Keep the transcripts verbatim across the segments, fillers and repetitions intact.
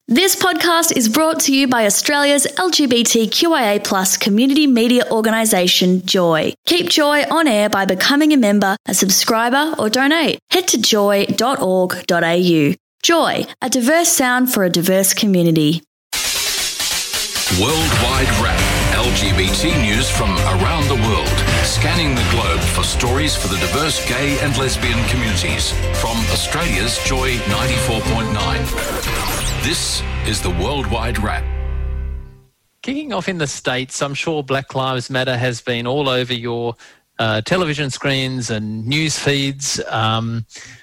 This podcast is brought to you by Australia's L G B T Q I A plus community media organisation, Joy. Keep Joy on air by becoming a member, a subscriber or donate. Head to joy dot org dot a u. Joy, a diverse sound for a diverse community. Worldwide Wrap. L G B T news from around the world. Scanning the globe for stories for the diverse gay and lesbian communities. From Australia's Joy ninety-four point nine. This is the Worldwide Wrap. Kicking off in the States, I'm sure Black Lives Matter has been all over your uh, television screens and news feeds. Um,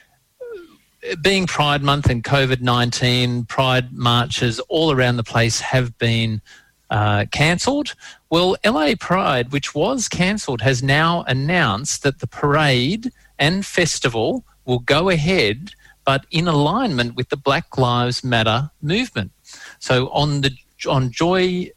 being Pride Month and COVID nineteen, Pride marches all around the place have been uh, cancelled. Well, L A Pride, which was cancelled, has now announced that the parade and festival will go ahead, but in alignment with the Black Lives Matter movement. So on the on Joy,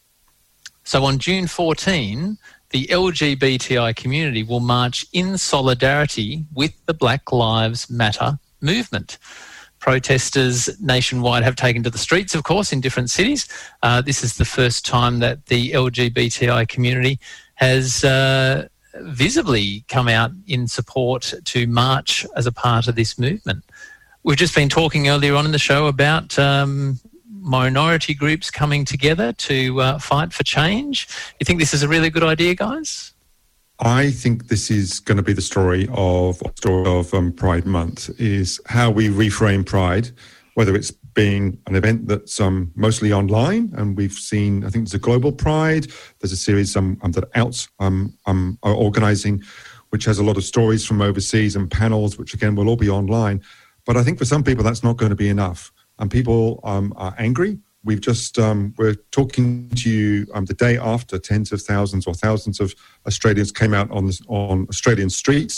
so on June fourteenth, the L G B T I community will march in solidarity with the Black Lives Matter movement. Protesters nationwide have taken to the streets, of course, in different cities. Uh, this is the first time that the L G B T I community has uh, visibly come out in support to march as a part of this movement. We've just been talking earlier on in the show about um, minority groups coming together to uh, fight for change. You think this is a really good idea, guys? I think this is going to be the story of story of um, Pride Month, is how we reframe Pride, whether it's being an event that's um, mostly online, and we've seen, I think there's a Global Pride, there's a series um, um, that Outs um, um, are organising, which has a lot of stories from overseas and panels, which again will all be online. But I think for some people that's not going to be enough, and people um, are angry. We've just, um, we're talking to you um, the day after tens of thousands or thousands of Australians came out on, this, on Australian streets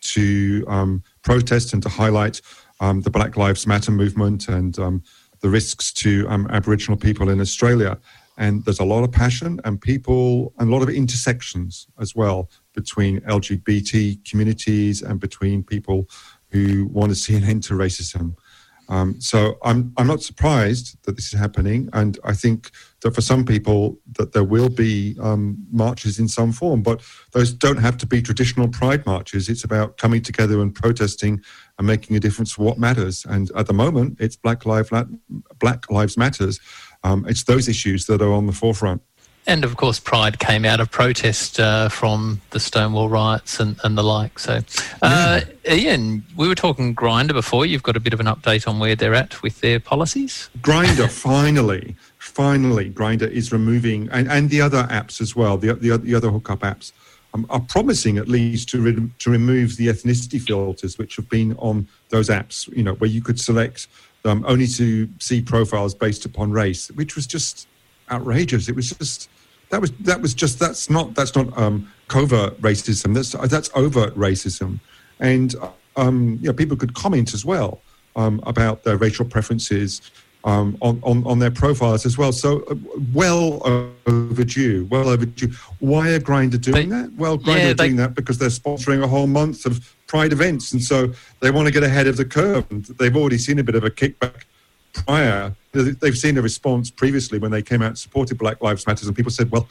to um, protest and to highlight um, the Black Lives Matter movement and um, the risks to um, Aboriginal people in Australia. And there's a lot of passion and people, and a lot of intersections as well between L G B T communities and between people who want to see an end to racism. Um, so I'm I'm not surprised that this is happening, and I think that for some people that there will be um, marches in some form, but those don't have to be traditional Pride marches. It's about coming together and protesting and making a difference for what matters. And at the moment, it's Black Lives Black Lives Matters. Um, it's those issues that are on the forefront. And, of course, Pride came out of protest uh, from the Stonewall riots and, and the like. So, uh, yeah. Ian, we were talking Grindr before. You've got a bit of an update on where they're at with their policies? Grindr, finally, finally, Grindr is removing, and, and the other apps as well, the, the, the other hookup apps, um, are promising at least to, re- to remove the ethnicity filters which have been on those apps, you know, where you could select um, only to see profiles based upon race, which was just outrageous. It was just... That was that was just that's not that's not um, covert racism. That's that's overt racism, and um, you know, people could comment as well um, about their racial preferences um, on, on on their profiles as well. So uh, well overdue, well overdue. Why are Grindr doing they, that? Well, Grindr yeah, are doing they, that because they're sponsoring a whole month of Pride events, and so they want to get ahead of the curve. And they've already seen a bit of a kickback prior. They've seen a response previously when they came out and supported Black Lives Matter, and people said, well,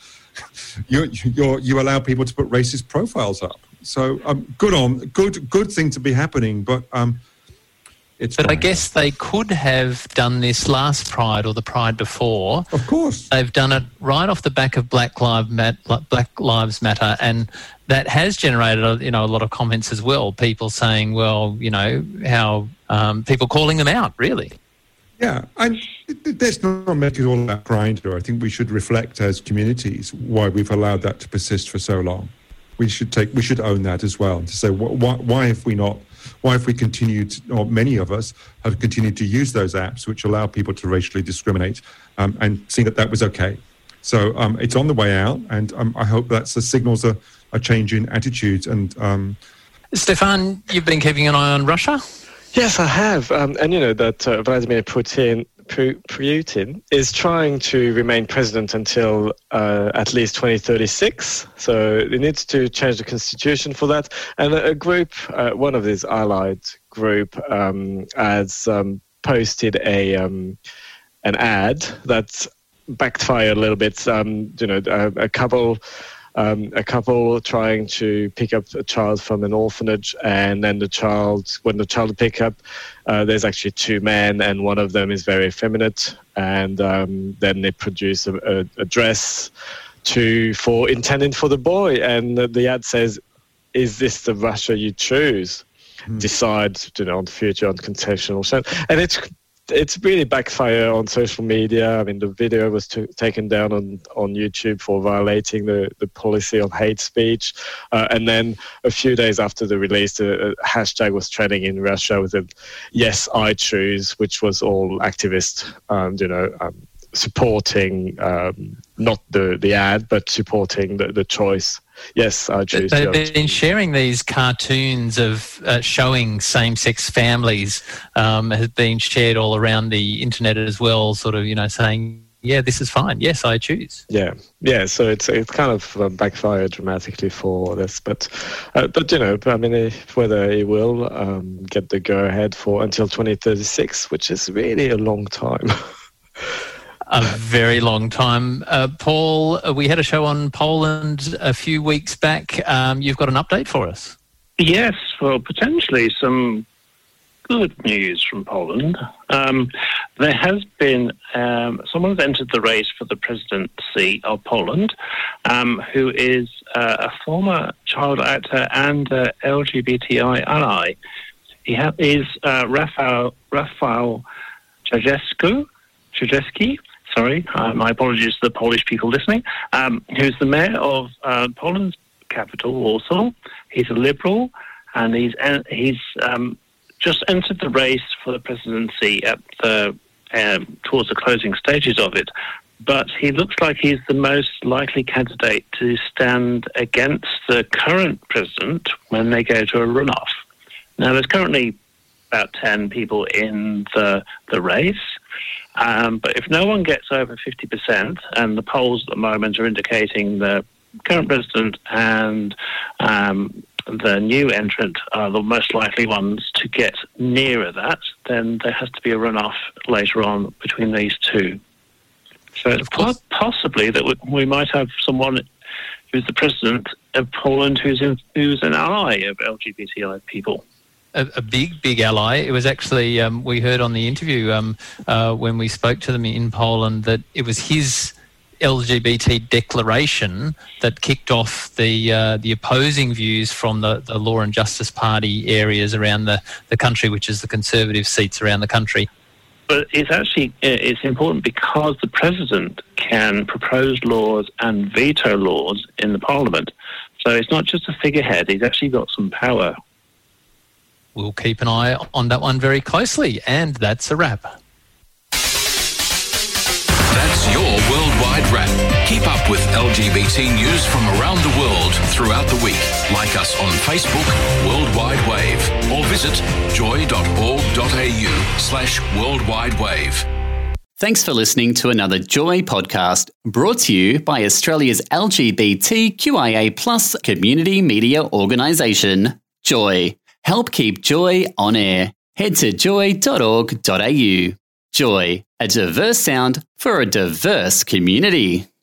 you you you allow people to put racist profiles up. So um, good on, good good thing to be happening, but um, it's But fine. I guess they could have done this last Pride or the Pride before. Of course. They've done it right off the back of Black Lives Matter, Black Lives Matter, and that has generated, you know, a lot of comments as well. People saying, well, you know, how um, people calling them out, really. Yeah, and let's not make it all about Grindr. I think we should reflect as communities why we've allowed that to persist for so long. We should take, we should own that as well. To say, why, why have we not? Why have we continued, or many of us have continued to use those apps which allow people to racially discriminate, um, and seeing that that was okay? So um, it's on the way out, and um, I hope that's the signals a, a change in attitudes. And um, Stefan, you've been keeping an eye on Russia. Yes, I have. Um, and you know that uh, Vladimir Putin, Putin is trying to remain president until uh, at least twenty thirty-six. So he needs to change the constitution for that. And a, a group, uh, one of these allied group, um, has um, posted a um, an ad that backfired a little bit. Um, you know, a, a couple. Um, a couple trying to pick up a child from an orphanage, and then the child, when the child pick up, uh, there's actually two men, and one of them is very effeminate, and um, then they produce a, a, a dress to for intended for the boy, and the, the ad says, "Is this the Russia you choose? Hmm. Decide, you know, on the future, on conceptual." And it's it's really backfire on social media. I mean, the video was t- taken down on, on YouTube for violating the, the policy on hate speech. Uh, and then a few days after the release, a, a hashtag was trending in Russia with a "Yes, I choose," which was all activists, um, you know, um, supporting um, not the, the ad, but supporting the, the choice. Yes, I choose. They've been sharing these cartoons of uh, showing same-sex families, um, has been shared all around the internet as well, sort of, you know, saying, yeah, this is fine. Yes, I choose. Yeah, yeah. So it's it's kind of um, backfired dramatically for this, but uh, but you know, I mean, if, whether it will um, get the go-ahead for until twenty thirty-six, which is really a long time. A very long time. Uh, Paul, we had a show on Poland a few weeks back. Um, you've got an update for us. Yes, well, potentially some good news from Poland. Um, there has been, um, someone has entered the race for the presidency of Poland, um, who is uh, a former child actor and uh, L G B T I ally. He ha- is uh, Rafał, Rafał Trzaskowski, Trzaskowski, sorry, uh, my apologies to the Polish people listening, um, who's the mayor of uh, Poland's capital, Warsaw. He's a liberal, and he's he's um, just entered the race for the presidency at the um, towards the closing stages of it. But he looks like he's the most likely candidate to stand against the current president when they go to a runoff. Now, there's currently about ten people in the the race. Um, but if no one gets over fifty percent, and the polls at the moment are indicating the current president and um, the new entrant are the most likely ones to get nearer that, then there has to be a runoff later on between these two. So it's quite possibly that we, we might have someone who's the president of Poland who's in, who's an ally of L G B T I people. A, a big, big ally. It was actually, um, we heard on the interview um, uh, when we spoke to them in Poland that it was his L G B T declaration that kicked off the uh, the opposing views from the, the Law and Justice Party areas around the, the country, which is the Conservative seats around the country. But it's actually it's important because the president can propose laws and veto laws in the parliament. So it's not just a figurehead, he's actually got some power. We'll keep an eye on that one very closely. And that's a wrap. That's your Worldwide Wrap. Keep up with L G B T news from around the world throughout the week. Like us on Facebook, Worldwide Wave, or visit joy.org.au slash Worldwide Wave. Thanks for listening to another Joy podcast brought to you by Australia's L G B T Q I A plus community media organisation, Joy. Help keep Joy on air. Head to joy dot org dot a u. Joy, a diverse sound for a diverse community.